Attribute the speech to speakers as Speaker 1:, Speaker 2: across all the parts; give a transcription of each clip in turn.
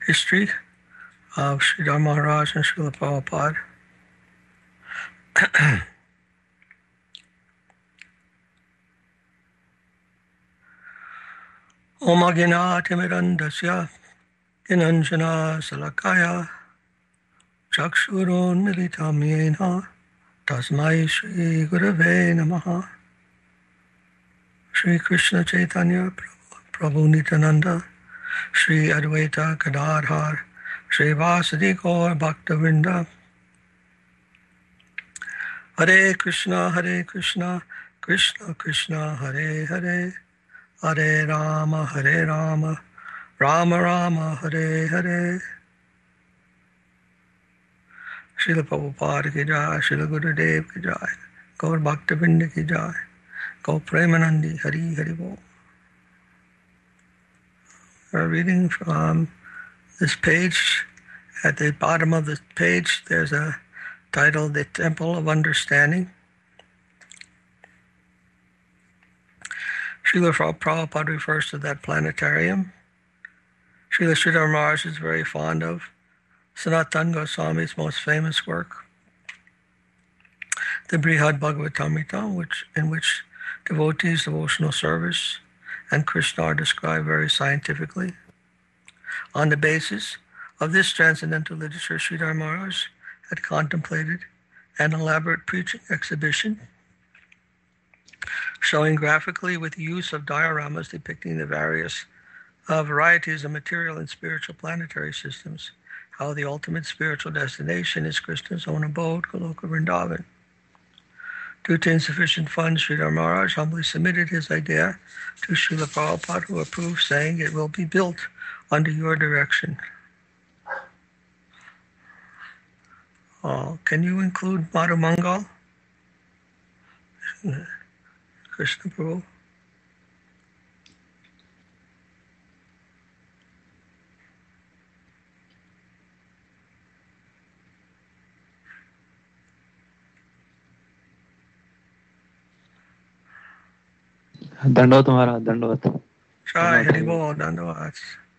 Speaker 1: History of Sridhar Maharaj and Srila Prabhupada. Om Agyanatimirandasya Dhinanjana Salakaya Chakshurun Militam Yena Tasmai Shri Gurave Namaha. Shri Krishna Chaitanya Prabhu Nityananda Shri Advaita Gadadhar Shri Vasadi Gaur Bhaktavinda. Hare Krishna, Krishna Krishna, Hare Hare, Hare Rama, Rama Rama, Hare Hare. Srila Prabhupada ki jai, Srila Gurudev ki jai, Gaur Bhaktavinda ki jai, Gaur Premanandi, Hari Hari Bol. We're reading from this page. At the bottom of the page, there's a title, The Temple of Understanding. Srila Prabhupada refers to that planetarium. Srila Sridhar Maharaj is very fond of Sanatana Goswami's most famous work, the Brihad Bhagavatamrita, in which devotees' devotional service and Krishna are described very scientifically. On the basis of this transcendental literature, Sridhar Maharaj had contemplated an elaborate preaching exhibition showing graphically with the use of dioramas depicting the various varieties of material and spiritual planetary systems, how the ultimate spiritual destination is Krishna's own abode, Goloka Vrindavan. Due to insufficient funds, Sridhar Maharaj humbly submitted his idea to Srila Prabhupada, who approved, saying, "It will be built under your direction." Can you include Madhu Mangal? Krishna Prabhu.
Speaker 2: दंडवत महाराज दंडवत
Speaker 1: Jai Hari Bol, Dandavat.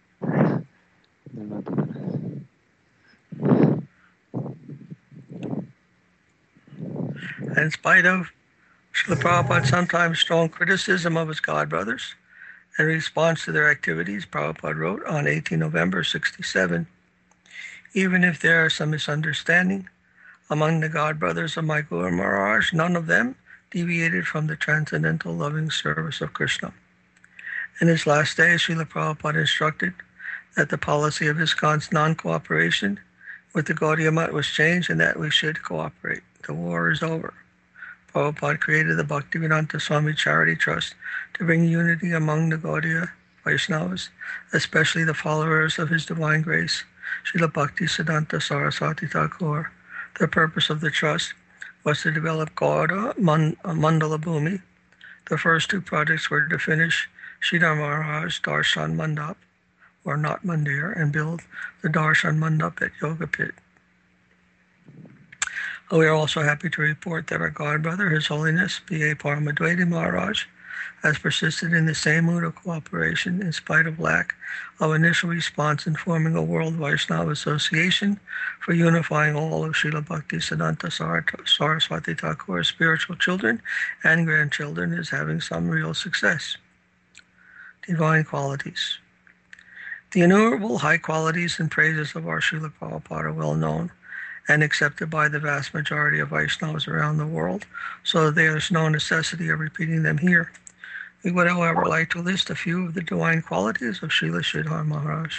Speaker 1: In spite of Srila Prabhupada's sometimes strong criticism of his godbrothers, in response to their activities, Prabhupada wrote on 18 November 67, "Even if there are some misunderstanding among the godbrothers of my Guru Maharaj, none of them deviated from the transcendental loving service of Krishna." In his last days, Srila Prabhupada instructed that the policy of ISKCON's non-cooperation with the Gaudiya Math was changed and that we should cooperate. The war is over. Prabhupada created the Bhaktivedanta Swami Charity Trust to bring unity among the Gaudiya Vaishnavas, especially the followers of His Divine Grace, Srila Bhaktisiddhanta Saraswati Thakur. The purpose of the trust was to develop Gauda Mandala Bhumi. The first two projects were to finish Sridhar Maharaj Darshan Mandap, or not Mandir, and build the Darshan Mandap at Yogapit. We are also happy to report that our godbrother, His Holiness B.A. Paramadvaiti Maharaj, has persisted in the same mood of cooperation in spite of lack of initial response in forming a World Vaishnava Association for unifying all of Srila Bhaktisiddhanta Saraswati Thakur's spiritual children and grandchildren is having some real success. Divine qualities. The innumerable high qualities and praises of our Srila Prabhupada are well known and accepted by the vast majority of Vaishnavas around the world, so that there is no necessity of repeating them here. We would, however, like to list a few of the divine qualities of Srila Sridhar Maharaj.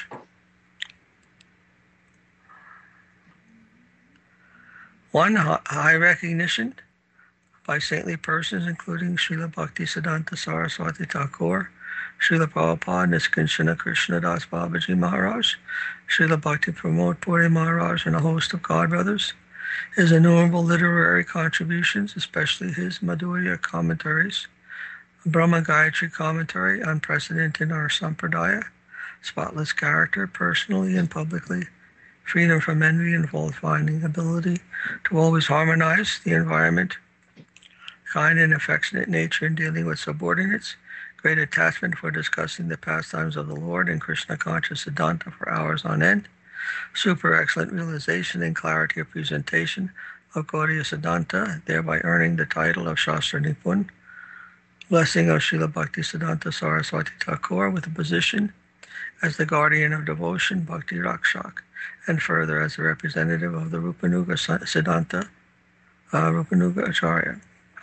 Speaker 1: One, high recognition by saintly persons, including Srila Bhaktisiddhanta Saraswati Thakur, Srila Prabhupada, Niskanchana Krishnadas Babaji Maharaj, Srila Bhakti Pramod Puri Maharaj, and a host of godbrothers. His innumerable literary contributions, especially his Madhurya commentaries, Brahma Gayatri commentary, unprecedented in our Sampradaya, spotless character, personally and publicly, freedom from envy and fault-finding, ability to always harmonize the environment, kind and affectionate nature in dealing with subordinates, great attachment for discussing the pastimes of the Lord and Krishna conscious Siddhanta for hours on end, super excellent realization and clarity of presentation of Gaudiya Siddhanta, thereby earning the title of Shastra Nipun, blessing of Srila Bhakti Siddhanta Saraswati Thakur with a position as the guardian of devotion, Bhakti Rakshak, and further as a representative of the Rupanuga Siddhanta, Rupanuga Acharya.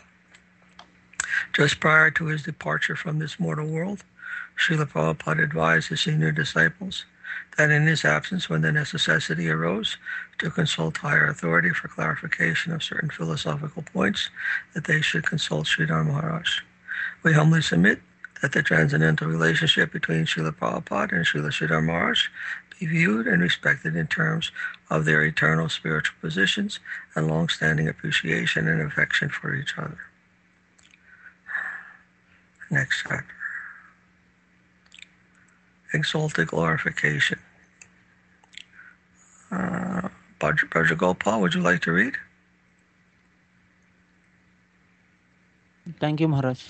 Speaker 1: Just prior to his departure from this mortal world, Srila Prabhupada advised his senior disciples that in his absence, when the necessity arose to consult higher authority for clarification of certain philosophical points, that they should consult Sridhar Maharaj. We humbly submit that the transcendental relationship between Srila Prabhupada and Srila Sridhar Maharaj be viewed and respected in terms of their eternal spiritual positions and long-standing appreciation and affection for each other. Next chapter. Exalted glorification. Bhadragopal, would you like to read?
Speaker 3: Thank you, Maharaj.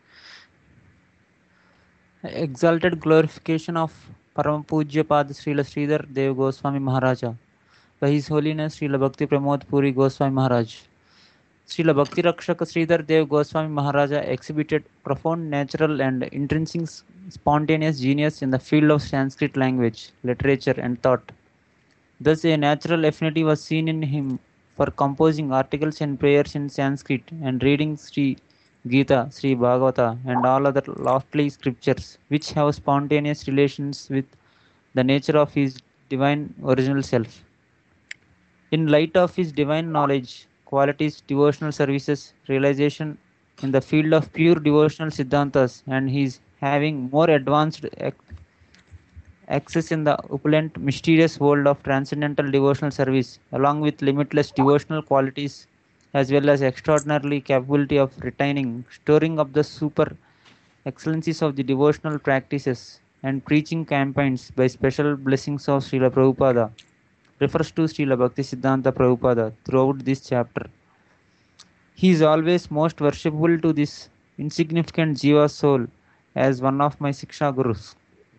Speaker 3: Exalted glorification of Param Pujya Pad Srila Sridhar Dev Goswami Maharaja by His Holiness Srila Bhakti Pramod Puri Goswami Maharaj. Srila Bhakti Rakshaka Sridhar Dev Goswami Maharaja exhibited profound natural and intrinsic spontaneous genius in the field of Sanskrit language, literature and thought. Thus a natural affinity was seen in him for composing articles and prayers in Sanskrit and reading Sri Gita, Sri Bhagavata and all other lofty scriptures which have spontaneous relations with the nature of his divine original self. In light of his divine knowledge, qualities, devotional services, realization in the field of pure devotional siddhantas, and his having more advanced access in the opulent, mysterious world of transcendental devotional service, along with limitless devotional qualities, as well as extraordinarily capability of retaining, storing up the super excellencies of the devotional practices and preaching campaigns by special blessings of Srila Prabhupada, refers to Srila Bhakti Siddhanta Prabhupada throughout this chapter. He is always most worshipful to this insignificant Jiva soul as one of my Siksha Gurus.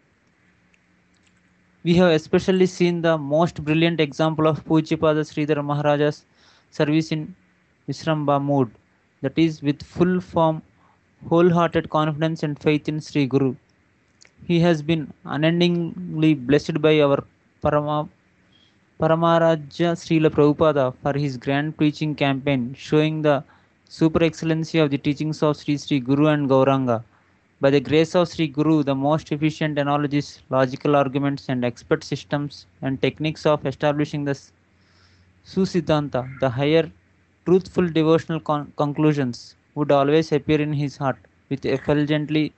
Speaker 3: We have especially seen the most brilliant example of Pujyapada Sridhar Maharaja's service in Visramba mood, that is, with full form, wholehearted confidence and faith in Sri Guru. He has been unendingly blessed by our Paramaraja Srila Prabhupada for his grand preaching campaign, showing the super excellency of the teachings of Sri Guru and Gauranga. By the grace of Sri Guru, the most efficient analogies, logical arguments, and expert systems and techniques of establishing the Susiddhanta, the higher truthful devotional conclusions, would always appear in his heart with effulgently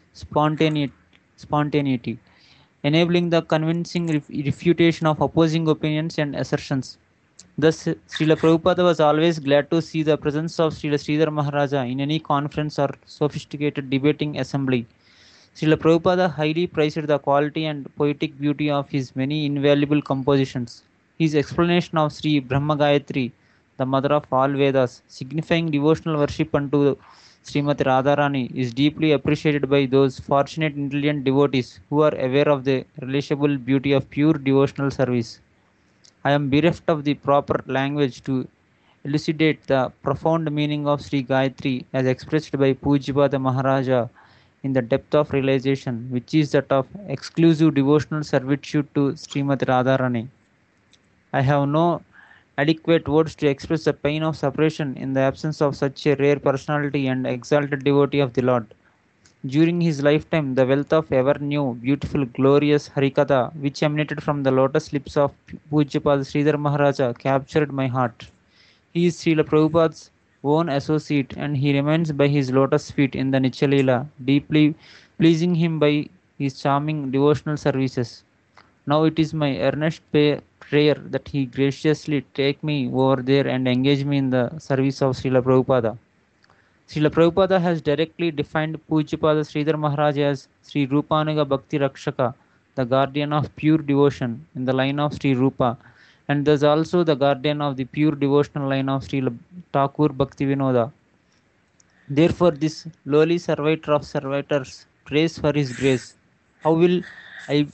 Speaker 3: spontaneity, enabling the convincing refutation of opposing opinions and assertions. Thus, Srila Prabhupada was always glad to see the presence of Srila Sridhar Maharaja in any conference or sophisticated debating assembly. Srila Prabhupada highly praised the quality and poetic beauty of his many invaluable compositions. His explanation of Sri Brahma Gayatri, the mother of all Vedas, signifying devotional worship unto Srimati Radharani, is deeply appreciated by those fortunate intelligent devotees who are aware of the relishable beauty of pure devotional service. I am bereft of the proper language to elucidate the profound meaning of Sri Gayatri as expressed by Pujyapada Maharaja in the depth of realization, which is that of exclusive devotional servitude to Srimati Radharani. I have no adequate words to express the pain of separation in the absence of such a rare personality and exalted devotee of the Lord. During his lifetime, the wealth of ever new, beautiful, glorious Harikatha, which emanated from the lotus lips of Pujyapada Sridhar Maharaja, captured my heart. He is Srila Prabhupada's own associate, and he remains by his lotus feet in the Nichalila, deeply pleasing him by his charming devotional services. Now it is my earnest prayer that he graciously take me over there and engage me in the service of Srila Prabhupada. Srila Prabhupada has directly defined Pujyapada Sridhar Maharaj as Sri Rupanuga Bhakti Rakshaka, the guardian of pure devotion in the line of Sri Rupa, and thus also the guardian of the pure devotional line of Sri Thakur Bhakti Vinoda. Therefore, this lowly servitor of servitors praise for his grace. How will I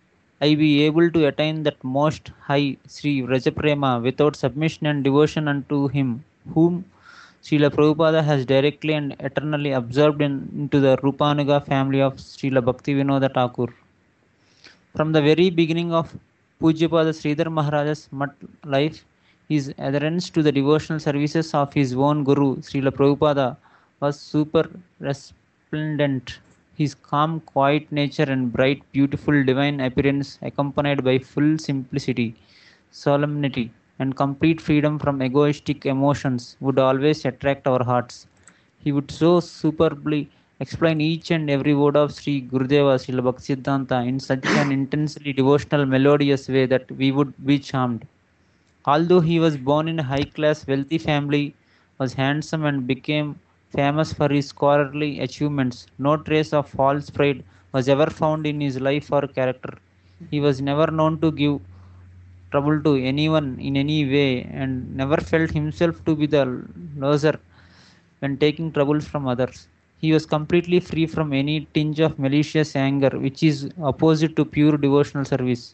Speaker 3: be able to attain that most high Sri Vrajaprema without submission and devotion unto him, whom Srila Prabhupada has directly and eternally absorbed into the Rupanuga family of Srila Bhaktivinoda Thakur. From the very beginning of Pujyapada Sridhar Maharaja's life, his adherence to the devotional services of his own Guru, Srila Prabhupada, was super resplendent. His calm, quiet nature and bright, beautiful, divine appearance, accompanied by full simplicity, solemnity, and complete freedom from egoistic emotions, would always attract our hearts. He would so superbly explain each and every word of Sri Gurudeva Srila Bhaktisiddhanta in such an intensely devotional, melodious way that we would be charmed. Although he was born in a high-class, wealthy family, was handsome and became famous for his scholarly achievements, no trace of false pride was ever found in his life or character. He was never known to give trouble to anyone in any way and never felt himself to be the loser when taking troubles from others. He was completely free from any tinge of malicious anger, which is opposite to pure devotional service.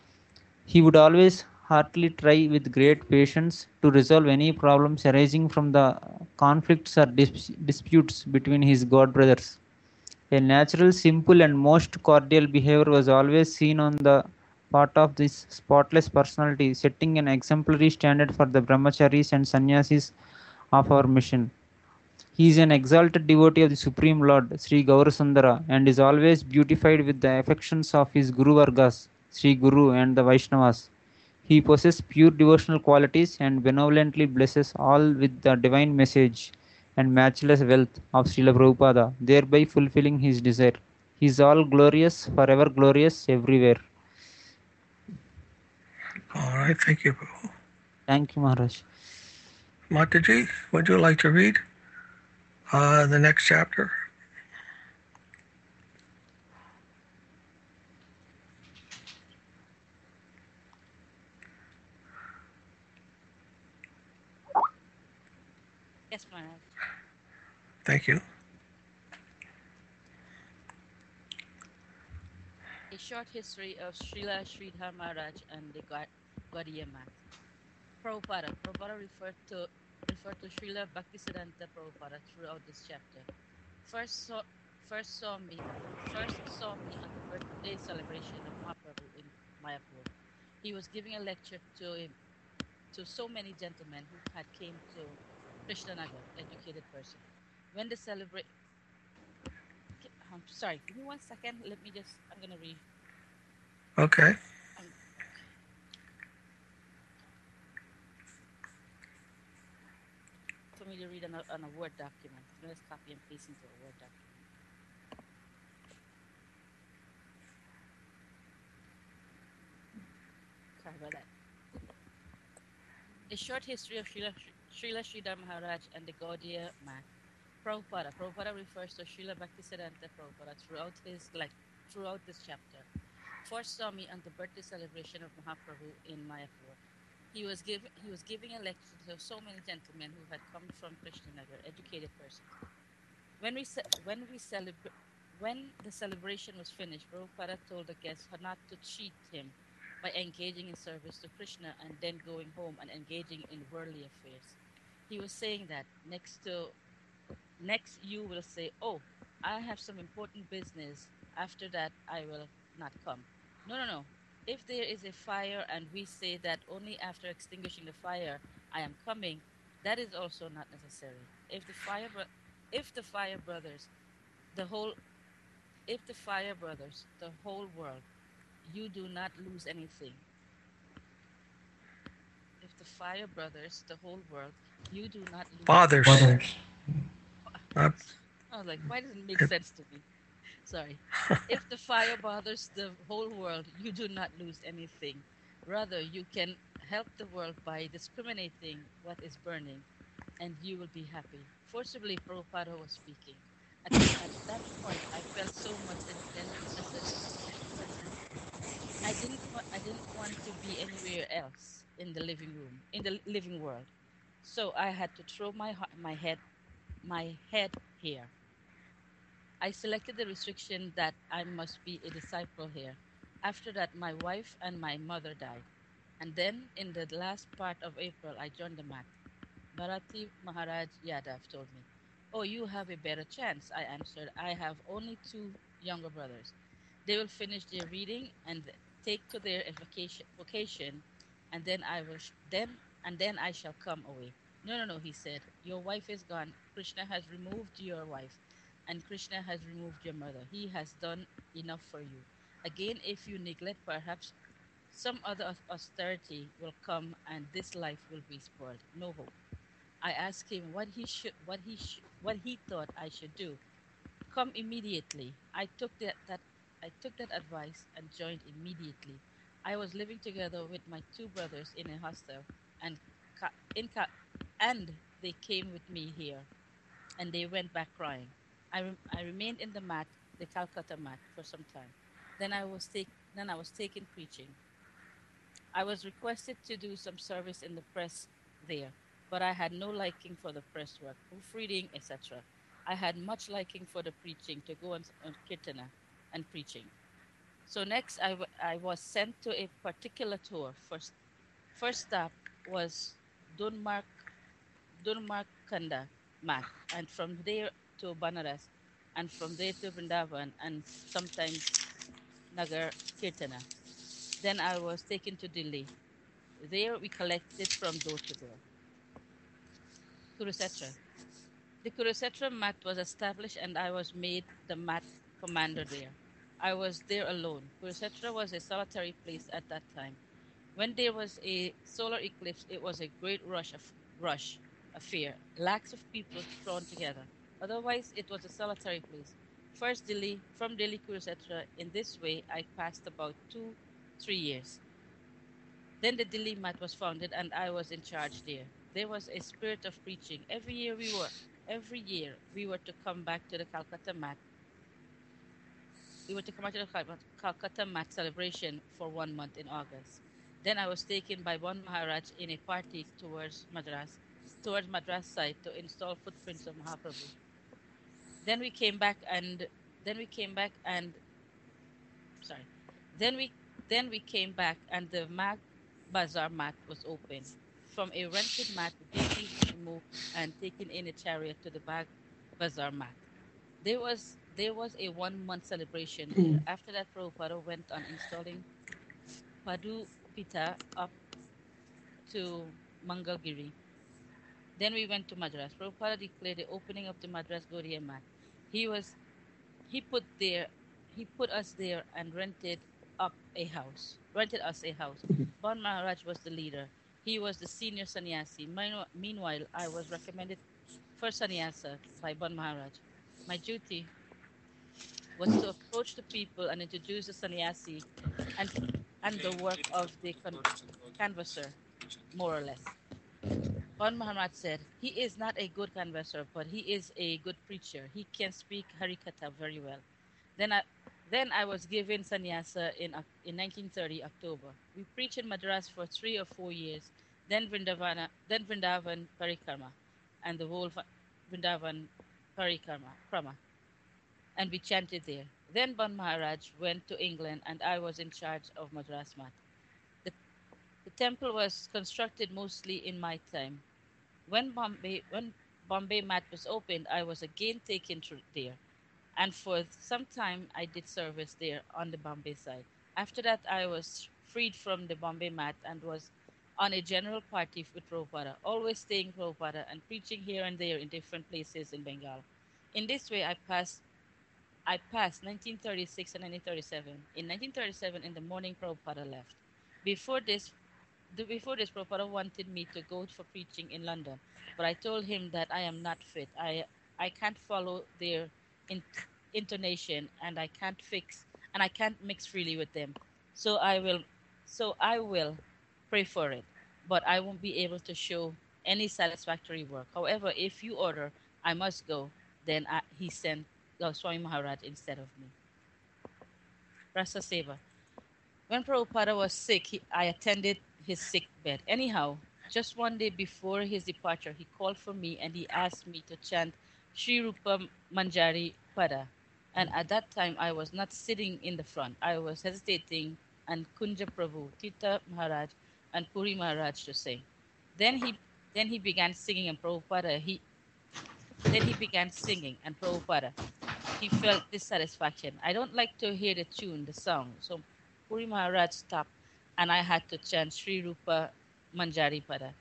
Speaker 3: He would always heartily try with great patience to resolve any problems arising from the conflicts or disputes between his god brothers. A natural, simple, and most cordial behavior was always seen on the part of this spotless personality, setting an exemplary standard for the brahmacharis and sannyasis of our mission. He is an exalted devotee of the Supreme Lord, Sri Gaurasundara, and is always beautified with the affections of his Guru Vargas, Sri Guru, and the Vaishnavas. He possesses pure devotional qualities and benevolently blesses all with the divine message and matchless wealth of Srila Prabhupada, thereby fulfilling his desire. He is all glorious, forever glorious, everywhere.
Speaker 1: All right, thank you, Prabhu.
Speaker 3: Thank you, Maharaj.
Speaker 1: Mataji, would you like to read the next chapter?
Speaker 4: Yes, Maharaj.
Speaker 1: Thank you.
Speaker 4: A short history of Srila Sridhar Maharaj and the Gaudiya Math. Prabhupada referred to Srila Bhaktisiddhanta Prabhupada throughout this chapter. First saw me on the birthday celebration of Mahaprabhu in Mayapur. He was giving a lecture to so many gentlemen who had came to Krishnanagar, educated person. When the celebration, sorry, give me 1 second. I'm gonna read.
Speaker 1: Okay.
Speaker 4: For me to read on a Word document. I'm gonna just copy and paste into a Word document. Sorry about that. A short history of Srila Sridhar Maharaj and the Gaudiya Math. Prabhupada refers to Srila Bhaktisiddhanta Prabhupada throughout this chapter. First saw me on the birthday celebration of Mahaprabhu in Mayapur. He was giving a lecture to so many gentlemen who had come from Krishnanagar, educated persons. When the celebration was finished, Prabhupada told the guests not to cheat him by engaging in service to Krishna and then going home and engaging in worldly affairs. He was saying that next you will say, "Oh, I have some important business. After that, I will not come." No. If there is a fire and we say that only after extinguishing the fire I am coming, that is also not necessary. If the fire brothers, the whole world, you do not lose anything. If the fire brothers, the whole world, you do not lose.
Speaker 1: Fathers.
Speaker 4: I was like, why doesn't it make sense to me? Sorry. If the fire bothers the whole world, you do not lose anything. Rather, you can help the world by discriminating what is burning, and you will be happy. Forcibly, Prabhupada was speaking. At that point, I felt so much sensitive. I didn't want to be anywhere else in the living world. So I had to throw my head here. I selected the restriction that I must be a disciple here. After that, my wife and my mother died. And then, in the last part of April, I joined the mat. Bharati Maharaj Yadav told me, "Oh, you have a better chance," I answered. "I have only two younger brothers. They will finish their reading and take to their vocation, and then I shall come away." "No, no, no," he said. "Your wife is gone. Krishna has removed your wife, and Krishna has removed your mother. He has done enough for you. Again, if you neglect, perhaps some other austerity will come, and this life will be spoiled. No hope." I asked him what he thought I should do. "Come immediately." I took that advice and joined immediately. I was living together with my two brothers in a hostel, and ca- in ca- and they came with me here, and they went back crying. I remained in the Calcutta mat, for some time. Then I was taken preaching. I was requested to do some service in the press there, but I had no liking for the press work, proofreading, etc. I had much liking for the preaching, to go on kirtana and preaching. So next, I was sent to a particular tour. First stop was Dunmark, Dunmarkanda Mat, and from there to Banaras, and from there to Vrindavan, and sometimes Nagar Kirtana. Then I was taken to Delhi. There we collected from door to door. Kurukshetra. The Kurukshetra mat was established, and I was made the mat commander there. I was there alone. Kurukshetra was a solitary place at that time. When there was a solar eclipse, it was a great rush affair. Lakhs of people thrown together. Otherwise, it was a solitary place. First Delhi, from Delhi Kurukshetra. In this way, I passed about 2-3 years. Then the Delhi mat was founded, and I was in charge there. There was a spirit of preaching. Every year we were to come back to the Calcutta mat. We were to come back to the Calcutta mat celebration for 1 month in August. Then I was taken by Bon Maharaj in a party towards Madras side, to install footprints of Mahaprabhu. Then we came back and sorry. Then we came back, and the mat bazaar mat was open. From a rented mat, the deities were removed and taken in a chariot to the bazaar mat. There was a 1 month celebration there. After that, Prabhupada went on installing Padu Pita up to Mangalgiri. Then we went to Madras. Prabhupada declared the opening of the Madras Gaudiya mat. He put us there and rented us a house. Bon Maharaj was the leader. He was the senior sannyasi. Meanwhile, I was recommended for sannyasa by Bon Maharaj. My duty was to approach the people and introduce the sannyasi and the work of the canvasser, more or less. Bon Maharaj said, "He is not a good canvasser, but he is a good preacher. He can speak Harikatha very well." Then I was given sannyasa in 1930 October. We preached in Madras for 3 or 4 years, then Vrindavan Parikrama, and the whole Vrindavan Parikrama, and we chanted there. Then Bon Maharaj went to England, and I was in charge of Madras mat. The temple was constructed mostly in my time. When Bombay mat was opened, I was again taken there, and for some time I did service there on the Bombay side. After that, I was freed from the Bombay mat and was on a general party with Prabhupada, always staying Prabhupada and preaching here and there in different places in Bengal. In this way, I passed 1936 and 1937. In 1937, in the morning, Prabhupada left. Before this, Prabhupada wanted me to go for preaching in London, but I told him that I am not fit. I can't follow their intonation, and I can't mix freely with them. So I will pray for it, but I won't be able to show any satisfactory work. However, if you order, I must go. Then he sent Swami Maharaj instead of me. Rasa Seva. When Prabhupada was sick, I attended his sick bed. Anyhow, just one day before his departure, he called for me and he asked me to chant Sri Rupa Manjari Pada. And at that time, I was not sitting in the front. I was hesitating, and Kunja Prabhu, Tita Maharaj, and Puri Maharaj to sing. Then he began singing, and Prabhupada, he began singing, and Prabhupada, he felt dissatisfaction. I don't like to hear the tune, the song. So Puri Maharaj stopped, and I had to chant Sri Rupa Manjari Pada.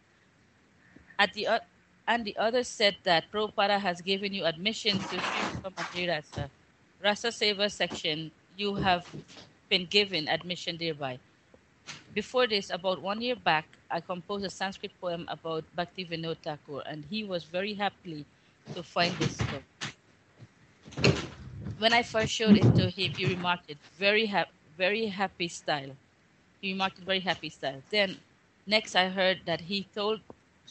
Speaker 4: And the others said that Prabhupada has given you admission to Sri Rupa Manjari Rasa. Rasa Seva section, you have been given admission thereby. Before this, about 1 year back, I composed a Sanskrit poem about Bhakti Vinod Thakur, and he was very happy to find this book. When I first showed it to him, he remarked it very happy style. He remarked it very happy style. Then, next I heard that he told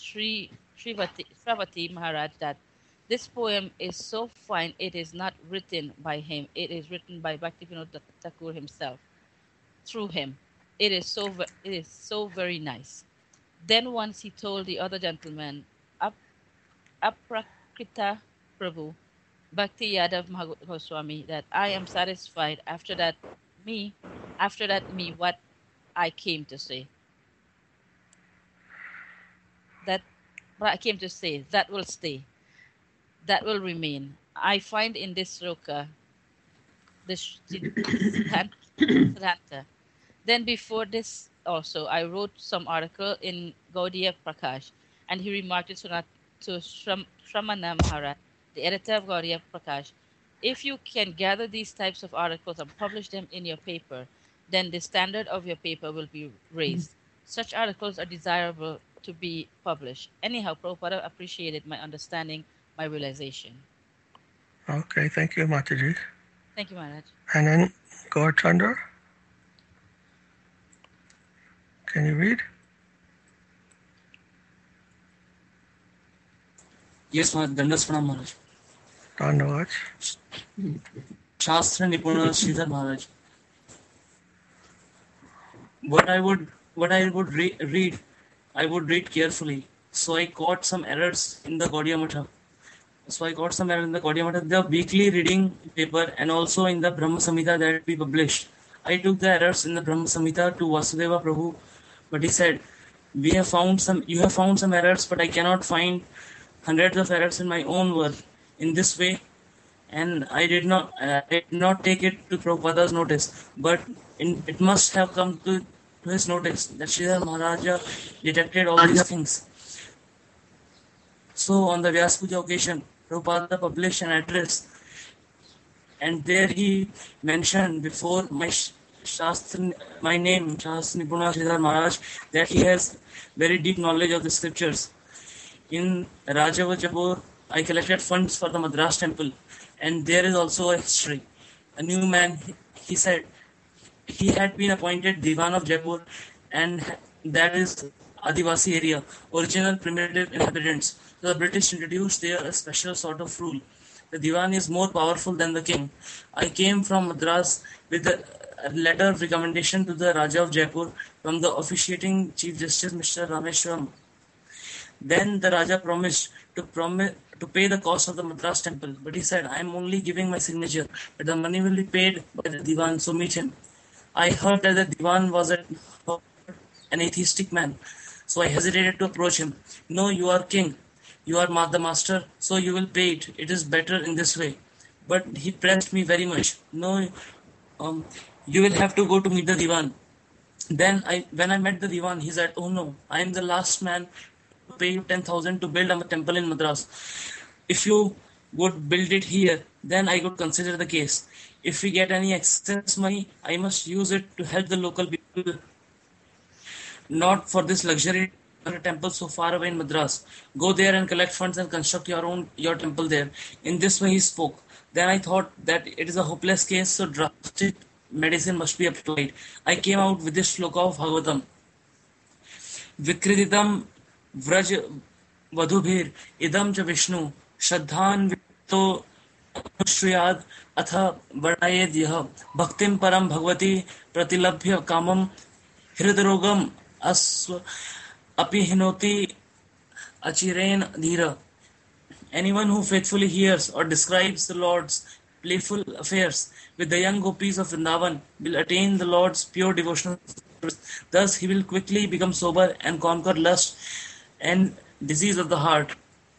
Speaker 4: Sravati Maharaj that this poem is so fine, it is not written by him. It is written by Bhakti Vinod Thakur himself. Through him. It is so very nice. Then once he told the other gentleman, Aprakrita Prabhu, Bhakti Yadav Goswami, that I am satisfied after that what I came to say. That what I came to say, that will stay. That will remain. I find in this sloka, this Siddhanta. Then before this also, I wrote some article in Gaudiya Prakash, and he remarked it to Shramana Maharaj, the editor of Gaudiya Prakash. If you can gather these types of articles and publish them in your paper, then the standard of your paper will be raised. Such articles are desirable to be published. Anyhow, Prabhupada appreciated my understanding, my realization.
Speaker 1: Okay, thank you, Mataji.
Speaker 4: Thank you, Maharaj.
Speaker 1: And then Gaurchandra, can you read?
Speaker 5: Yes, Maharaj. Dandas Pranam Maharaj.
Speaker 1: Dandavad.
Speaker 5: Shastra Nipuna Sridhar Maharaj. What I would read, I would read carefully. So I caught some errors in the Gaudiya Matha. The weekly reading paper and also in the Brahma Samhita that we published. I took the errors in the Brahma Samhita to Vasudeva Prabhu, but he said, you have found some errors, but I cannot find hundreds of errors in my own work in this way. And I did not take it to Prabhupada's notice, but it must have come to his notice that Sridhar Maharaja detected all these things. So on the Vyas Puja occasion, Prabhupada published an address, and there he mentioned before my name, Shastra Nipuna Sridhar Maharaj, that he has very deep knowledge of the scriptures. In Rajava Jaipur, I collected funds for the Madras temple, and there is also a history. A new man, he said, he had been appointed Diwan of Jaipur, and that is Adivasi area, original primitive inhabitants. So the British introduced there a special sort of rule. The Diwan is more powerful than the king. I came from Madras with a letter of recommendation to the Raja of Jaipur from the officiating Chief Justice Mr. Rameshwaram. Then the Raja promised to pay the cost of the Madras temple, but he said, I am only giving my signature, but the money will be paid by the Diwan, so meet him. I heard that the Diwan was an atheistic man, so I hesitated to approach him. No, you are king, you are the master, so you will pay it. It is better in this way. But he pressed me very much. No, you will have to go to meet the Diwan. Then when I met the Diwan, he said, oh no, I am the last man to pay you 10,000 to build a temple in Madras. If you would build it here, then I would consider the case. If we get any excess money, I must use it to help the local people, not for this luxury temple so far away in Madras. Go there and collect funds and construct your temple there. In this way he spoke. Then I thought that it is a hopeless case, so drastic medicine must be applied. I came out with this sloka of Bhagavatam. Vikriditam vraj vadhubhir idam cha Vishnu shraddhan vito shriyad atha varnayed yah bhaktim param bhagavati pratilabhya kamam hridrogam asva apihinoti achiren dhira. Anyone who faithfully hears or describes the Lord's playful affairs with the young gopis of Vrindavan will attain the Lord's pure devotional service. Thus he will quickly become sober and conquer lust and disease of the heart.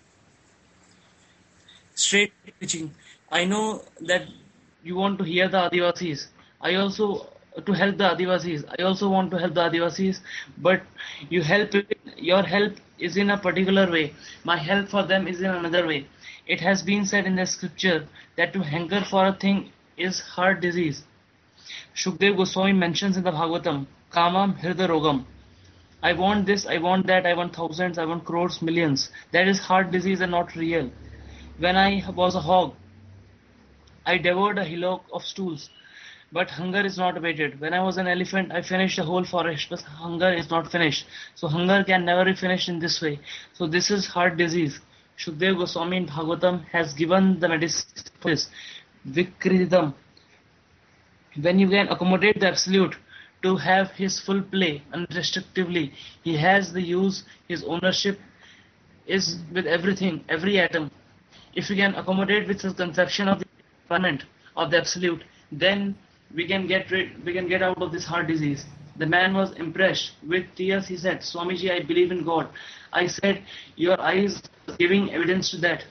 Speaker 5: Straight preaching. I know that you want to hear the Adivasis. I also to help the Adivasis. I also want to help the Adivasis, but your help is in a particular way. My help for them is in another way. It has been said in the scripture that to hanker for a thing is heart disease. Shukdev Goswami mentions in the Bhagavatam, Kamam Hridaya Rogam. I want this, I want that, I want thousands, I want crores, millions. That is heart disease and not real. When I was a hog, I devoured a hillock of stools, but hunger is not abated. When I was an elephant, I finished the whole forest, but hunger is not finished. So hunger can never be finished in this way. So this is heart disease. Shukdev Goswami in Bhagavatam has given the medicine for this. Vikritam. When you can accommodate the Absolute to have his full play unrestrictively, he has the use, his ownership is with everything, every atom. If we can accommodate with his conception of the environment of the Absolute, then we can get out of this heart disease. The man was impressed. With tears he said, Swamiji, I believe in God. I said, your eyes are giving evidence to that.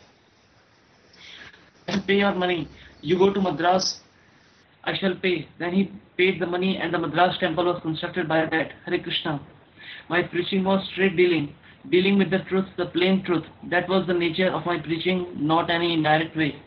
Speaker 5: I shall pay your money. You go to Madras, I shall pay. Then he paid the money and the Madras temple was constructed by that. Hare Krishna. My preaching was straight dealing with the truth, the plain truth. That was the nature of my preaching, not any indirect way.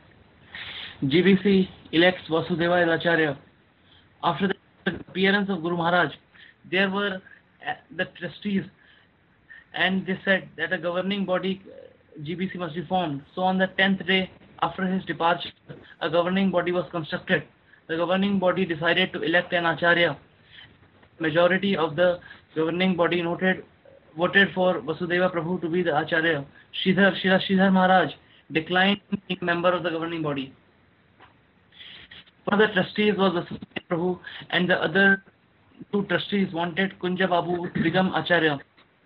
Speaker 5: GBC elects Vasudeva as Acharya. After the appearance of Guru Maharaj, there were the trustees, and they said that a governing body, GBC, must be formed. So on the 10th day after his departure, a governing body was constructed. The governing body decided to elect an Acharya. Majority of the governing body voted for Vasudeva Prabhu to be the Acharya. Sridhar Maharaj declined being a member of the governing body. One of the trustees was Vasudeva Prabhu, and the other two trustees wanted Kunja Babu to become Acharya.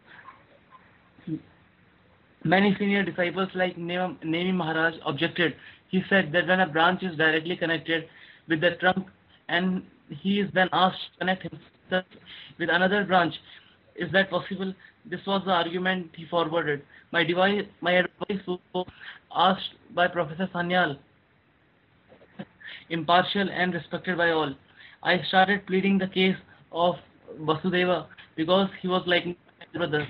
Speaker 5: Many senior disciples like Nemi Maharaj objected. He said that when a branch is directly connected with the trunk and he is then asked to connect himself with another branch, is that possible? This was the argument he forwarded. My advice was asked by Professor Sanyal, impartial and respected by all. I started pleading the case of Vasudeva because he was like my brother.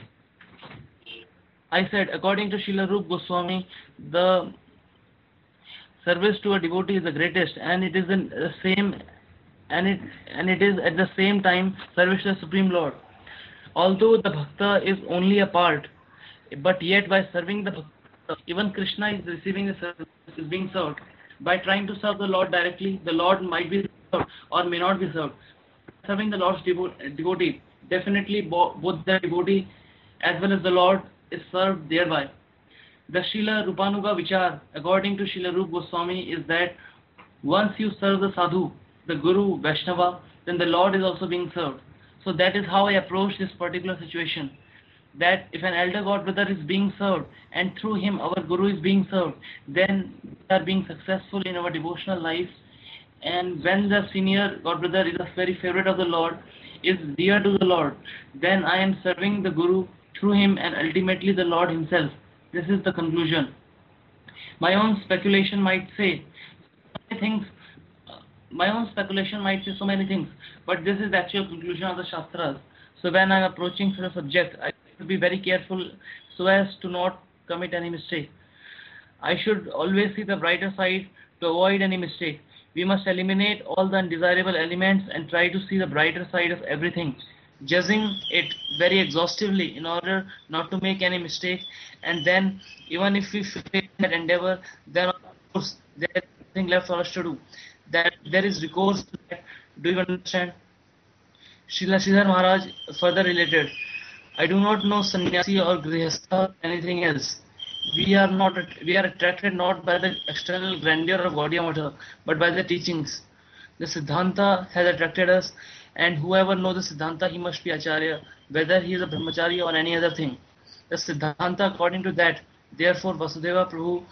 Speaker 5: I said, according to Srila Rupa Goswami, the service to a devotee is the greatest, and it is the same, and it is at the same time service to the Supreme Lord. Although the bhakta is only a part, but yet by serving the bhakta, even Krishna is receiving the service, is being served. By trying to serve the Lord directly, the Lord might be served or may not be served. Serving the Lord's devotee, definitely both the devotee as well as the Lord is served thereby. The Srila Rupanuga Vichar, according to Srila Rupa Goswami, is that once you serve the sadhu, the Guru, Vaishnava, then the Lord is also being served. So that is how I approach this particular situation. That if an elder god brother is being served and through him our Guru is being served, then we are being successful in our devotional life. And when the senior god brother is a very favorite of the Lord, is dear to the Lord, then I am serving the Guru through him and ultimately the Lord himself. This is the conclusion. My own speculation might say so many things, but this is the actual conclusion of the Shastras. So when I am approaching such a subject, I should be very careful so as to not commit any mistake. I should always see the brighter side to avoid any mistake. We must eliminate all the undesirable elements and try to see the brighter side of everything, judging it very exhaustively in order not to make any mistake. And then even if we fail in that endeavor, then of course there is nothing left for us to do. That there is recourse to that. Do you understand? Srila Sridhar Maharaj further related, I do not know sannyasi or grihastha or anything else. We are attracted not by the external grandeur of Gaudiya Matha, but by the teachings. The Siddhanta has attracted us, and whoever knows the Siddhanta, he must be Acharya, whether he is a Brahmachari or any other thing. The Siddhanta, according to that, therefore Vasudeva Prabhu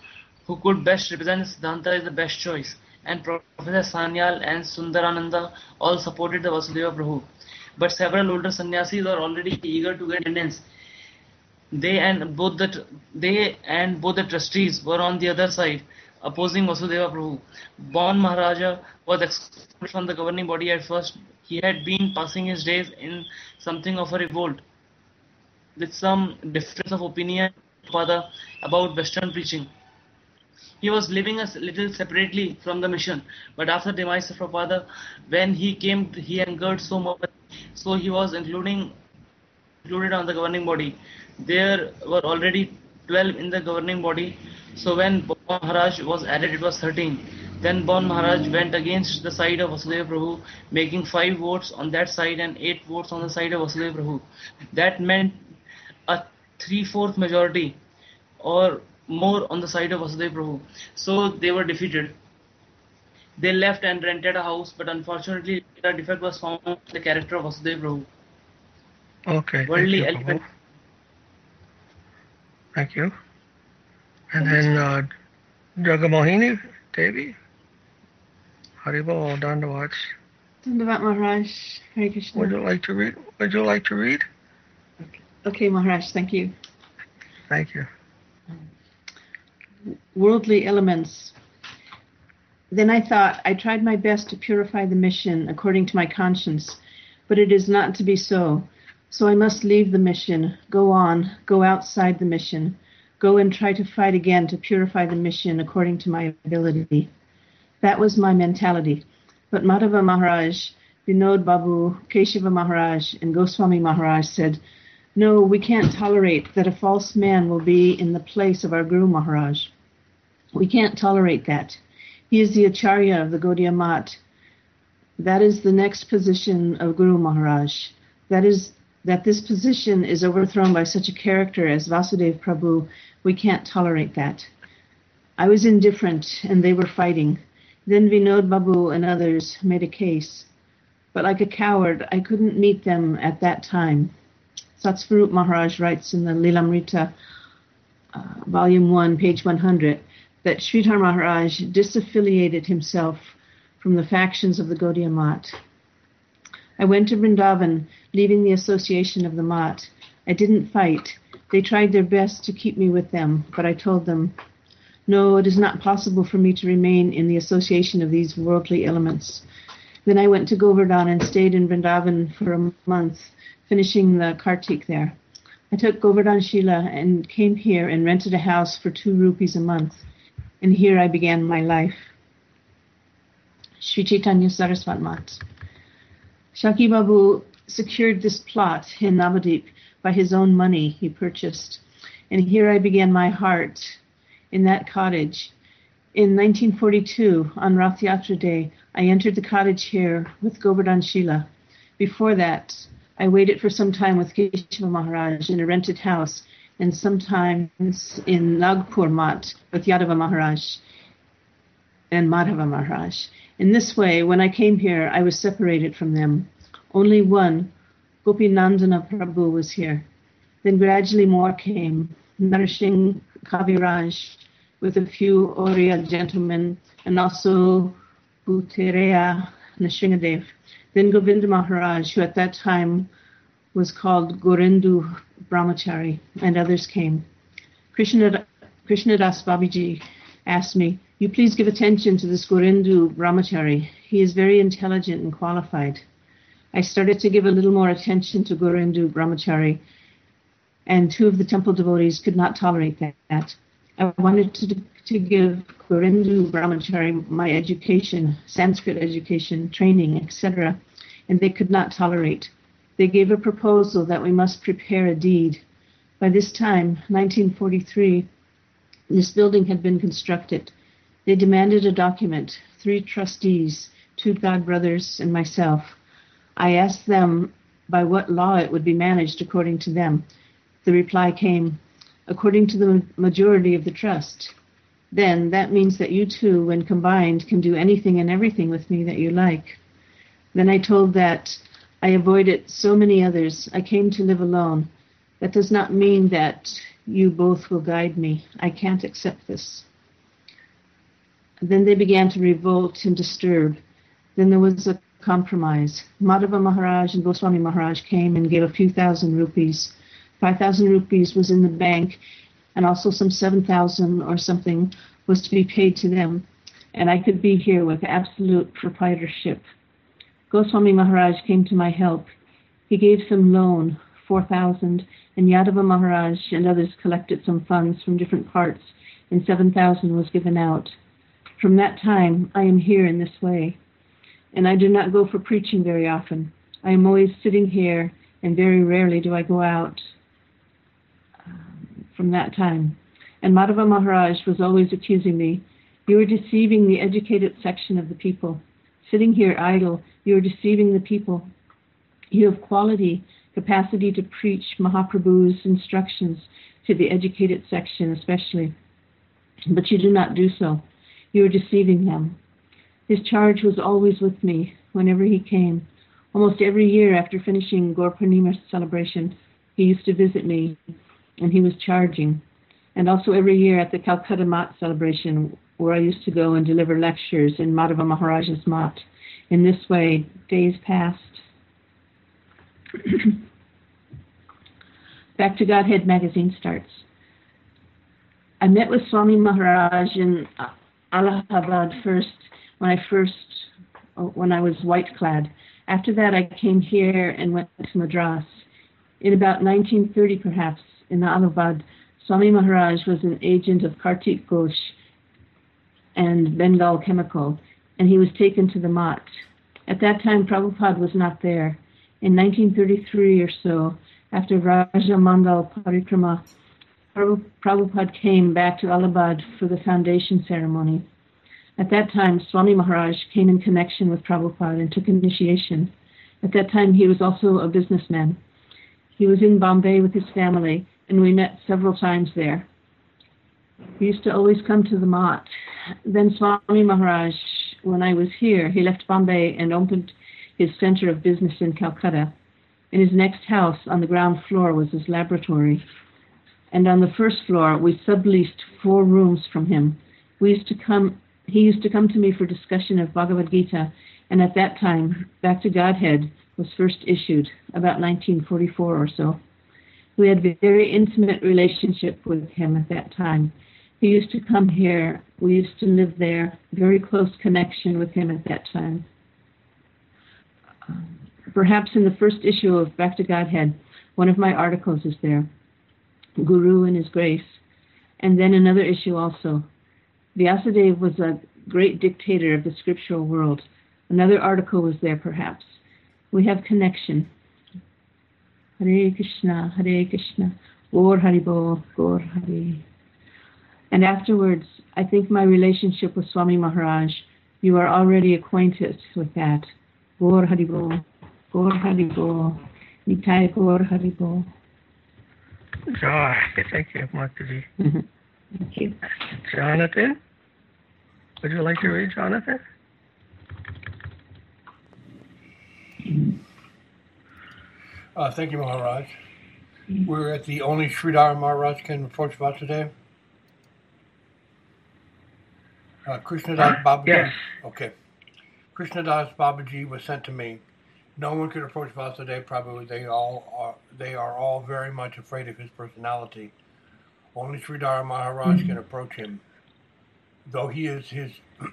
Speaker 5: who could best represent Siddhanta is the best choice, and Professor Sanyal and Sundarananda all supported the Vasudeva Prabhu. But several older sannyasis were already eager to get attendance. They and both the trustees were on the other side, opposing Vasudeva Prabhu. Bon Maharaja was excluded from the governing body at first. He had been passing his days in something of a revolt, with some difference of opinion about Western preaching. He was living a little separately from the mission, but after the demise of Prabhupada, when he came, he angered so much, so he was included on the governing body. There were already 12 in the governing body, so when Bon Maharaj was added, it was 13. Then Bon Maharaj went against the side of Vasudeva Prabhu, making 5 votes on that side and 8 votes on the side of Vasudeva Prabhu. That meant a 3/4 majority or more on the side of Vasudeva Prabhu. So they were defeated. They left and rented a house, but unfortunately a defect was found in the character of Vasudeva Prabhu.
Speaker 1: Okay.
Speaker 5: Worldly
Speaker 1: thank you,
Speaker 5: element.
Speaker 1: Prabhu. Thank you. And then Jagamohini Devi. Haribol Dandavats.
Speaker 6: Dandavat Maharaj, Hare Krishna.
Speaker 1: Would you like to read? Would you like to read?
Speaker 6: Okay, Maharaj, thank you.
Speaker 1: Thank you.
Speaker 6: Worldly elements. Then I thought, I tried my best to purify the mission according to my conscience, but it is not to be so. So I must leave the mission, go on, go outside the mission, go and try to fight again to purify the mission according to my ability. That was my mentality. But Madhava Maharaj, Vinod Babu, Keshava Maharaj, and Goswami Maharaj said, no, we can't tolerate that a false man will be in the place of our Guru Maharaj. We can't tolerate that. He is the Acharya of the Gaudiya Math. That is the next position of Guru Maharaj. That this position is overthrown by such a character as Vasudeva Prabhu. We can't tolerate that. I was indifferent and they were fighting. Then Vinod Babu and others made a case. But like a coward, I couldn't meet them at that time. Satsvarup Maharaj writes in the Lilamrita, Volume 1, page 100, that Sridhar Maharaj disaffiliated himself from the factions of the Gaudiya Math. I went to Vrindavan, leaving the association of the Math. I didn't fight. They tried their best to keep me with them, but I told them, no, it is not possible for me to remain in the association of these worldly elements. Then I went to Govardhan and stayed in Vrindavan for a month, finishing the Kartik there. I took Govardhan Shila and came here and rented a house for 2 rupees a month. And here I began my life. Sri Chaitanya Saraswat Math. Shaki Babu secured this plot in Navadip by his own money he purchased. And here I began my heart in that cottage. In 1942, on Rath Yatra Day, I entered the cottage here with Govardhan Shila. Before that, I waited for some time with Keshava Maharaj in a rented house, and sometimes in Nagpur Math with Yadava Maharaj and Madhava Maharaj. In this way, when I came here, I was separated from them. Only one, Gopinandana Prabhu, was here. Then gradually more came, Narasingh Kaviraj with a few Oriya gentlemen, and also Bhutereya Nrsingadev. Then Govinda Maharaj, who at that time was called Gorendu Brahmachari, and others came. Krishnadas Babiji asked me, you please give attention to this Gorendu Brahmachari. He is very intelligent and qualified. I started to give a little more attention to Gorendu Brahmachari, and 2 of the temple devotees could not tolerate that. I wanted to give Gorendu Brahmachari my education, Sanskrit education, training, etc., and they could not tolerate. They gave a proposal that we must prepare a deed. By this time, 1943, this building had been constructed. They demanded a document, 3 trustees, 2 godbrothers, and myself. I asked them by what law it would be managed according to them. The reply came, according to the majority of the trust. Then that means that you 2, when combined, can do anything and everything with me that you like. Then I told that I avoided so many others. I came to live alone. That does not mean that you both will guide me. I can't accept this. Then they began to revolt and disturb. Then there was a compromise. Madhava Maharaj and Goswami Maharaj came and gave a few thousand rupees. 5,000 rupees was in the bank, and also some 7,000 or something was to be paid to them. And I could be here with absolute proprietorship. Goswami Maharaj came to my help. He gave some loan, 4,000, and Yadava Maharaj and others collected some funds from different parts, and 7,000 was given out. From that time, I am here in this way. And I do not go for preaching very often. I am always sitting here, and very rarely do I go out from that time. And Madhava Maharaj was always accusing me, you are deceiving the educated section of the people. Sitting here idle, you are deceiving the people. You have quality, capacity to preach Mahaprabhu's instructions to the educated section especially, but you do not do so. You are deceiving them. His charge was always with me whenever he came. Almost every year after finishing Gaur Purnima celebration, he used to visit me, and he was charging. And also every year at the Calcutta Mat celebration, where I used to go and deliver lectures in Madhava Maharaj's Mat. In this way, days passed. Back to Godhead magazine starts. I met with Swami Maharaj in Allahabad when I was white-clad. After that, I came here and went to Madras. In about 1930, perhaps, in Allahabad, Swami Maharaj was an agent of Kartik Ghosh and Bengal Chemical, and he was taken to the Mat. At that time, Prabhupada was not there. In 1933 or so, after Raja Mandal Parikrama, Prabhupada came back to Allahabad for the foundation ceremony. At that time, Swami Maharaj came in connection with Prabhupada and took initiation. At that time, he was also a businessman. He was in Bombay with his family, and we met several times there. We used to always come to the Mat. Then Swami Maharaj, when I was here, he left Bombay and opened his center of business in Calcutta. In his next house, on the ground floor, was his laboratory. And on the first floor, we subleased 4 rooms from him. He used to come to me for discussion of Bhagavad Gita, and at that time, Back to Godhead was first issued, about 1944 or so. We had a very intimate relationship with him at that time. He used to come here. We used to live there. Very close connection with him at that time. Perhaps in the first issue of Back to Godhead, one of my articles is there, Guru and His Grace. And then another issue also. Vyasadeva was a great dictator of the scriptural world. Another article was there, perhaps. We have connection. Hare Krishna, Gaur Haribol, Gaur Hari. And afterwards, I think my relationship with Swami Maharaj, you are already acquainted with that. Gaur Haribol, Gaur Haribol, Nitai Gaur Haribol.
Speaker 1: Thank you, Mataji.
Speaker 6: Thank you.
Speaker 1: Jonathan? Would you like to read, Jonathan?
Speaker 7: Thank you, Maharaj. We're at the only Sridhar Maharaj can approach about today. Krishnadas Babaji.
Speaker 1: Yes.
Speaker 7: Okay. Krishnadas Babaji was sent to me. No one could approach Vasudeva Prabhu. They are all very much afraid of his personality. Only Sridhar Maharaj can approach him. Though he is his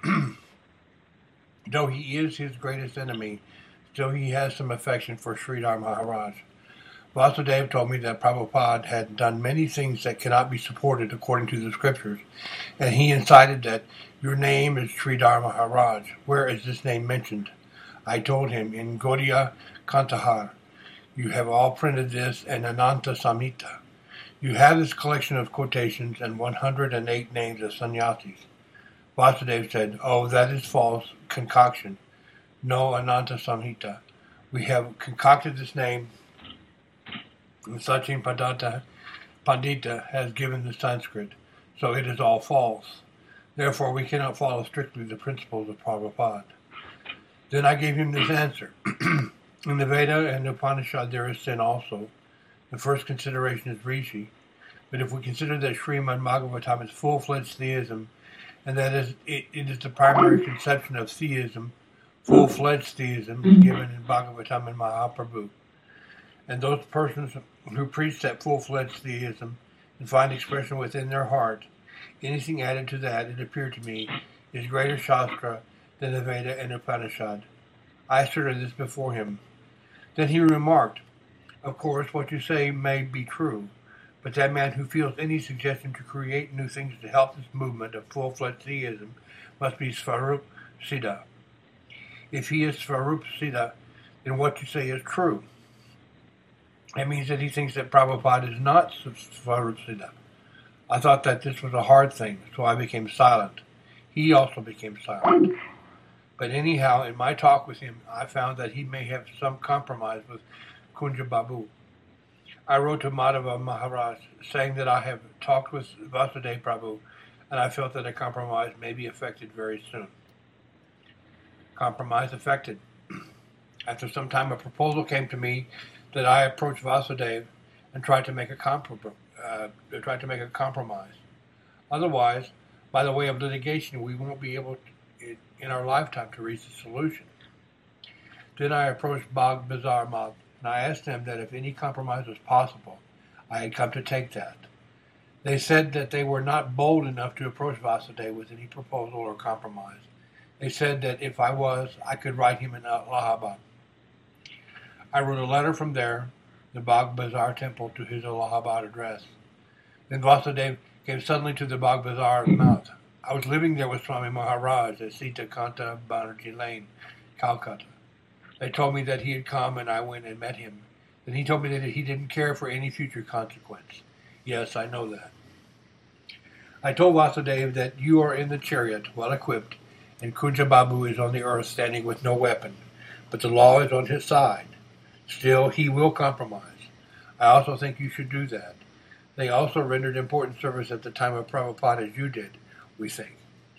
Speaker 7: greatest enemy, still he has some affection for Sridhar Maharaj. Vasudeva told me that Prabhupada had done many things that cannot be supported according to the scriptures, and he incited that your name is Sridhar Maharaj. Where is this name mentioned? I told him, in Gaudiya Kantahar. You have all printed this in Ananta Samhita. You have this collection of quotations and 108 names of sannyasis. Vasudeva said, oh, that is false concoction. No Ananta Samhita. We have concocted this name, and Sachin Pandita has given the Sanskrit, so it is all false. Therefore, we cannot follow strictly the principles of Prabhupada. Then I gave him this answer. In the Veda and the Upanishad, there is sin also. The first consideration is Rishi. But if we consider that Srimad Bhagavatam is full-fledged theism, and that is it is the primary conception of theism, full-fledged theism, given in Bhagavatam and Mahaprabhu. And those persons who preach that full-fledged theism and find expression within their heart, anything added to that, it appeared to me, is greater Shastra than the Veda and Upanishad. I asserted this before him. Then he remarked, of course, what you say may be true, but that man who feels any suggestion to create new things to help this movement of full-fledged theism must be Svarup Siddha. If he is Svarup Siddha, then what you say is true. That means that he thinks that Prabhupada is not Svarup Siddha. I thought that this was a hard thing, so I became silent. He also became silent. But anyhow, in my talk with him, I found that he may have some compromise with Kunja Babu. I wrote to Madhava Maharaj saying that I have talked with Vasudev Prabhu and I felt that a compromise may be effected very soon. Compromise effected. After some time, a proposal came to me that I approach Vasudev and try to make a compromise. Otherwise, by the way of litigation, we won't be able in our lifetime to reach a solution. Then I approached Bhag Bazar Math and I asked them that if any compromise was possible, I had come to take that. They said that they were not bold enough to approach Vasudev with any proposal or compromise. They said that if I was, I could write him in Allahabad. I wrote a letter from there, the Bhag Bazar temple, to his Allahabad address. Then Vasudev came suddenly to the Bhag Bazar mouth. I was living there with Swami Maharaj at Sita Kanta Banerjee Lane, Calcutta. They told me that he had come and I went and met him. Then he told me that he didn't care for any future consequence. Yes, I know that. I told Vasudev that you are in the chariot, well equipped, and Kunja Babu is on the earth standing with no weapon, but the law is on his side. Still, he will compromise. I also think you should do that. They also rendered important service at the time of Prabhupada as you did, we think.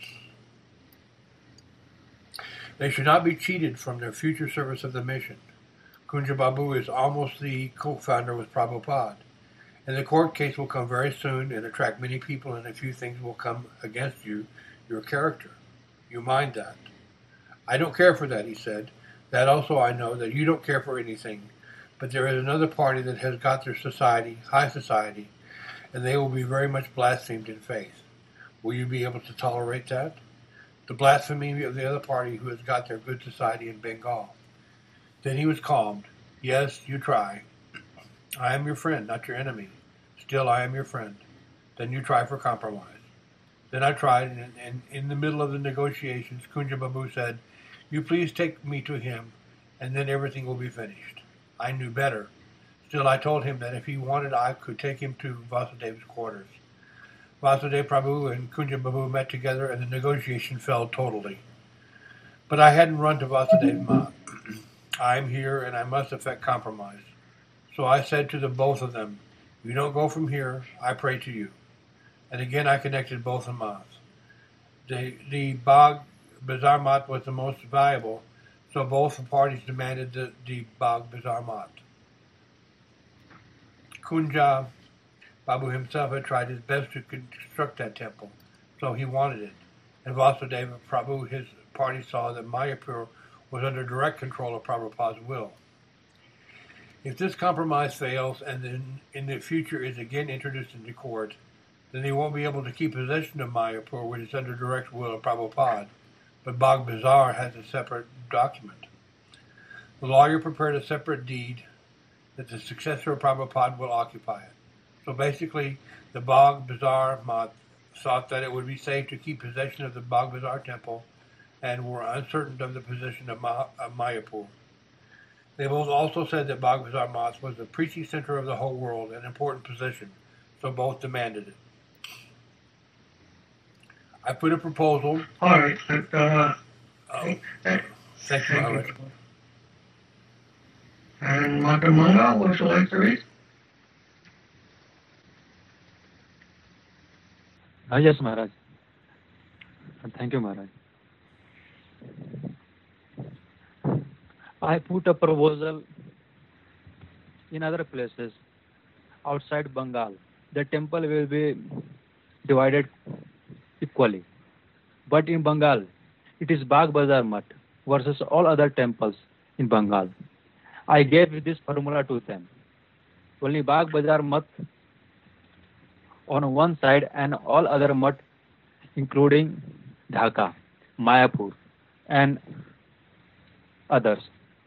Speaker 7: They should not be cheated from their future service of the mission. Kunja Babu is almost the co-founder with Prabhupada, and the court case will come very soon and attract many people, and a few things will come against you, your character. You mind that. I don't care for that, he said. That also I know, that you don't care for anything, but there is another party that has got their society, high society, and they will be very much blasphemed in faith. Will you be able to tolerate that? The blasphemy of the other party who has got their good society in Bengal. Then he was calmed. Yes, you try. I am your friend, not your enemy. Still, I am your friend. Then you try for compromise. Then I tried, and in the middle of the negotiations, Kunja Babu said, you please take me to him, and then everything will be finished. I knew better. Still, I told him that if he wanted, I could take him to Vasudev's quarters. Vasudev Prabhu and Kunja Babu met together, and the negotiation failed totally. But I hadn't run to Vasudev's mouth. I am here, and I must effect compromise. So I said to the both of them, you don't go from here, I pray to you. And again I connected both mouths. The Bhag Bazar Mat was the most valuable, so both parties demanded the Bhag Bazar Mat. Kunja Babu himself had tried his best to construct that temple, so he wanted it. And Vasudeva Prabhu, his party, saw that Mayapur was under direct control of Prabhupada's will. If this compromise fails and then in the future is again introduced into court, then they won't be able to keep possession of Mayapur, which is under direct will of Prabhupada, but Bhag Bazar has a separate document. The lawyer prepared a separate deed that the successor of Prabhupada will occupy it. So basically, the Bhag Bazar Mat thought that it would be safe to keep possession of the Bhag Bazar temple and were uncertain of the position of Mayapur. They both also said that Bhag Bazar Mat was the preaching center of the whole world, an important position, so both demanded it. I put a proposal.
Speaker 1: All right.
Speaker 7: Thank you, Maharaj.
Speaker 1: And Matamala, would you like to read?
Speaker 2: Yes, Maharaj. Thank you, Maharaj. I put a proposal in other places outside Bengal. The temple will be divided equally.
Speaker 8: But in Bengal, it is Bagh Bazar Mutt versus all other temples in Bengal. I gave this formula to them. Only Bagh Bazar Mutt on one side and all other mutt, including Dhaka, Mayapur, and others.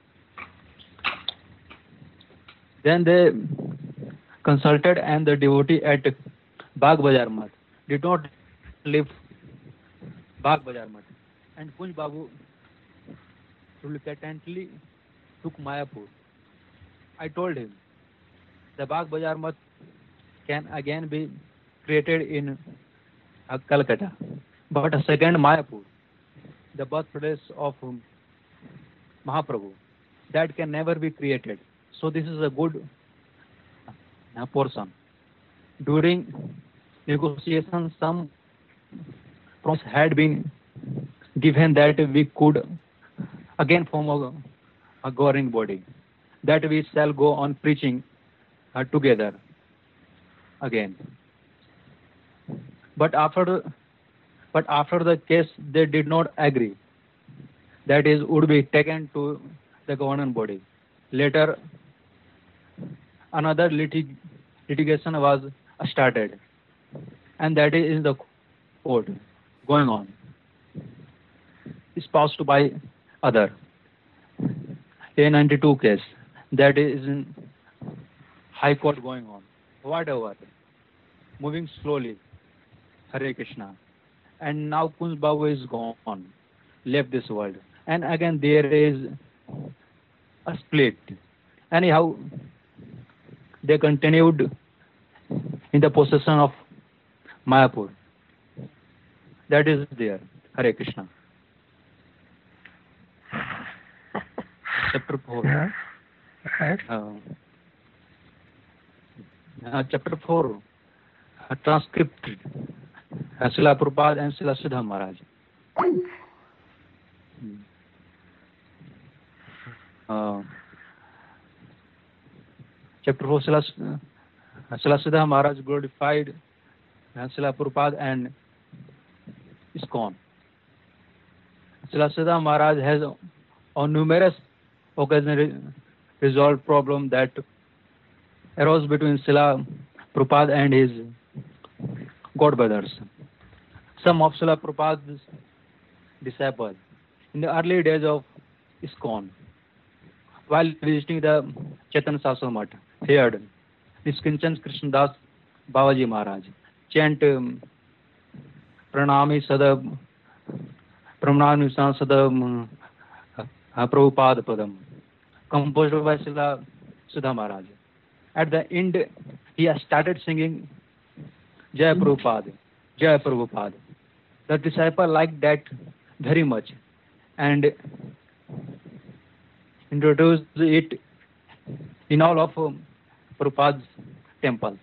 Speaker 8: Then they consulted, and the devotee at Bagh Bazar Mutt did not leave Bagh Bazar Mutt. And Kunj Babu reluctantly took Mayapur. I told him the Bagh Bazar Mutt can again be created in Calcutta, but a second Mayapur, the birthplace of Mahaprabhu, that can never be created. So this is a good portion. During negotiations, some promise had been given that we could again form a governing body, that we shall go on preaching together again. But after the case, they did not agree. That is, would be taken to the governing body. Later, another litigation was started, and that is in the court going on, espoused by other. A92 case, that is in High Court going on. Whatever, moving slowly. Hare Krishna. And now Kunj Babu is gone, left this world. And again there is a split. Anyhow, they continued in the possession of Mayapur. That is there. Hare Krishna. Chapter 4.
Speaker 1: Yeah. Right.
Speaker 8: Chapter 4. Transcript. Srila Prabhupada and Srila Siddha Maharaj. Chapter 4, Srila Siddha Maharaj glorified Srila Prabhupada and ISKCON. Srila Siddha Maharaj has on numerous occasions resolved problems that arose between Srila Prabhupada and his God brothers. Some of Srila Prabhupada's disciples in the early days of ISKCON, while visiting the Chaitanya Saraswati Mutt, heard Niskinchan Krishnadas Babaji Maharaj chant Pranami Sadab Prabhupada Padam, composed by Srila Siddha Maharaj. At the end, he started singing Jai Prabhupada, Jai Prabhupada. The disciple liked that very much and introduced it in all of Prabhupada's temples.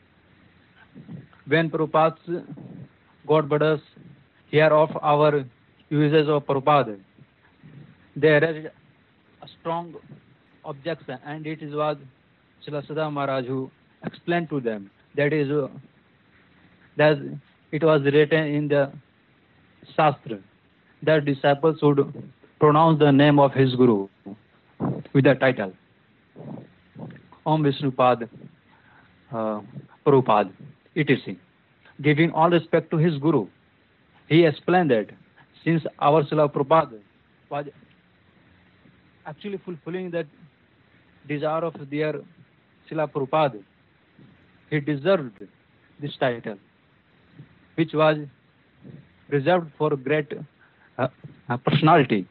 Speaker 8: When Prabhupada's God brothers hear of our uses of Prabhupada, they raised a strong objection, and it was Srila Siddha Maharaj who explained to them that it was written in the Shastra that disciples should pronounce the name of his Guru with the title Om Vishnupad Prabhupada, etc. Giving all respect to his Guru. He explained that since our Srila Prabhupada was actually fulfilling that desire of their Srila Prabhupada, he deserved this title, which was reserved for great personality.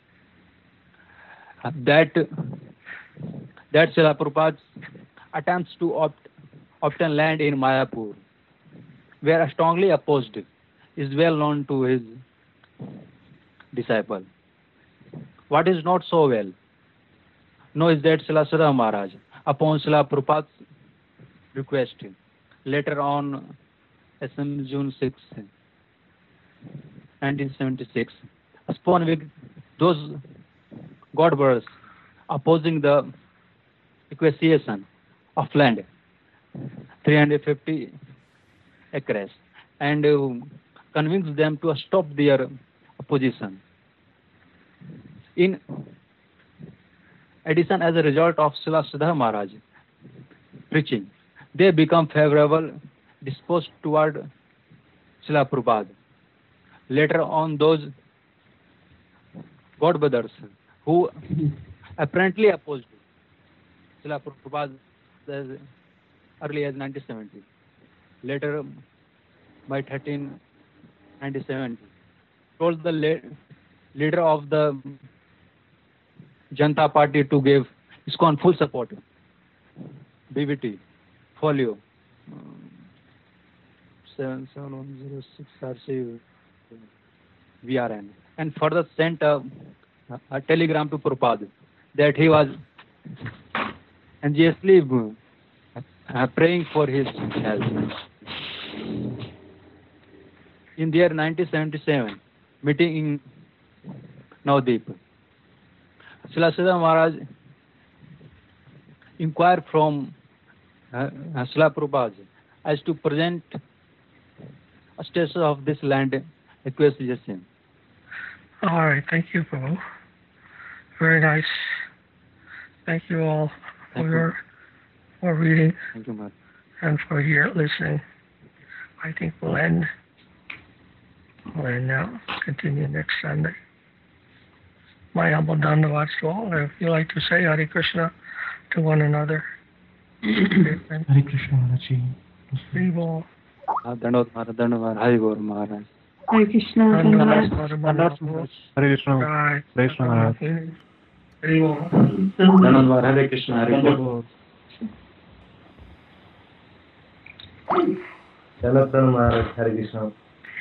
Speaker 8: That Srila Prabhupada's attempts to obtain land in Mayapur were strongly opposed is well known to his disciple. What is not so well known is that Srila Siddha Maharaj, upon Srila Prabhupada's request, later on June 6, 1976, upon with those God brothers opposing the acquisition of land, 350 acres, and convince them to stop their opposition. In addition, as a result of Srila Sridhar Maharaj preaching, they become favorable, disposed toward Srila Prabhupada. Later on, those God brothers who apparently opposed Srila Prabhupada as early as 1970, later by 1397, told the leader of the Janata Party to give ISKCON full support. BBT, folio 77106 RC VRN, and further sent a telegram to Prabhupada that he was anxiously praying for his health. In their 1977 meeting in Navadip, Srila Sridhar Maharaj inquired from Srila Prabhupada as to present a status of this land acquisition.
Speaker 1: All right, thank you, Prabhu. Very nice. Thank you all for reading.
Speaker 8: Thank you, Maharaj.
Speaker 1: And for your listening. I think we'll end now. Continue next Sunday. My humble dandavats to all. If you like to say Hare Krishna to one another.
Speaker 9: Hare Krishna Maharaj.
Speaker 1: Hare Bol.
Speaker 8: Dandavad, Hare Gaur Maharaj.
Speaker 6: Hare Krishna.
Speaker 1: Hare
Speaker 9: Krishna. Hare Krishna Maharaj.
Speaker 1: Hare Bol.
Speaker 8: Dandavad, Hare Krishna. Hare Gaur.
Speaker 9: Chalo Maharaj. Hare Krishna.